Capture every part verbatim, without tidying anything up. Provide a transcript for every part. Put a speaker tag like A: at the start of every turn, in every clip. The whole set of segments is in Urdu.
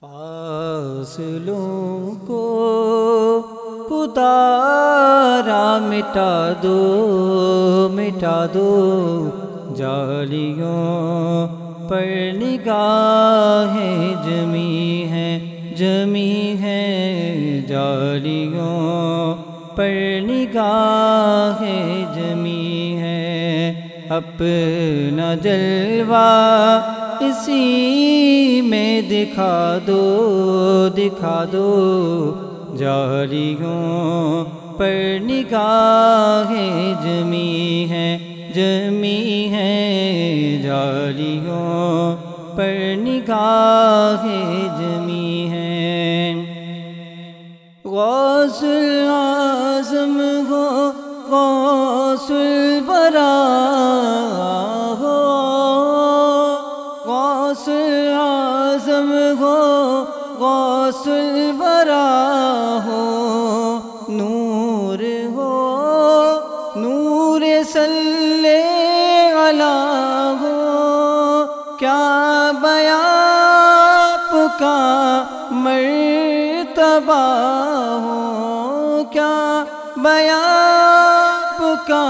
A: فاصلوں کو پتارا مٹا دو مٹا دو جالیوں پر نگاہیں جمی ہیں جمی ہیں جالیوں پر نگاہیں جمی ہیں اپنا جلوہ اسی میں دکھا دو دکھا دو جالیوں پر نگاہیں جمی ہیں جمی ہیں جالیوں پر نگاہیں جمی ہیں غوث الاعظم ہو غوث الورا ہو غوث الاعظم ہو غوث الورا ہو نور ہو نور صلی علی ہو کیا بیان کا مرتبہ ہو کیا بیان کا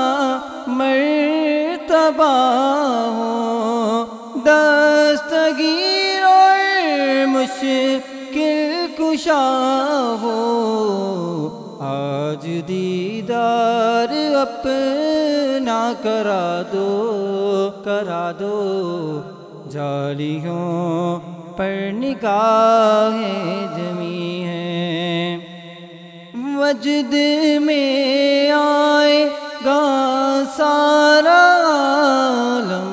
A: مرتبہ ہو دستگیر اور مشکل کشا ہو آج دیدار اپنا کرا دو کرا دو جالیوں پر نگاہیں جمی ہیں وجد میں آئے گا سارا عالم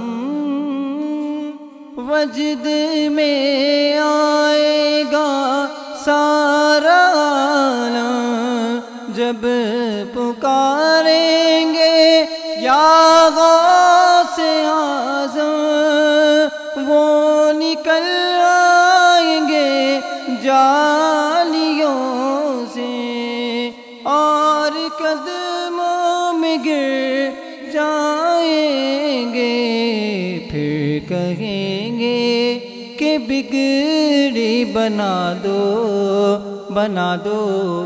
A: وجد میں آئے گا سارا عالم جب پکاریں گے یا غوث اعظم وہ نکل آئیں گے جالیوں سے اور قدموں میں گر جائیں گے پھر کہیں گے کہ بگڑی بنا دو بنا دو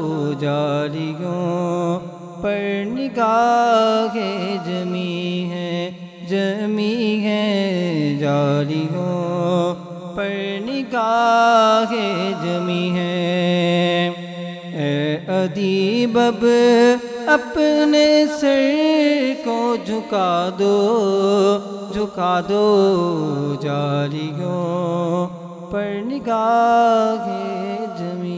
A: جالیوں پر نگاہیں جمی ہیں جمی ہیں جالیوں پر نگاہیں جمی ہیں اے ادیب اب اپنے سر کو جھکا دو جھکا دو جالیوں پر نگاہیں جمی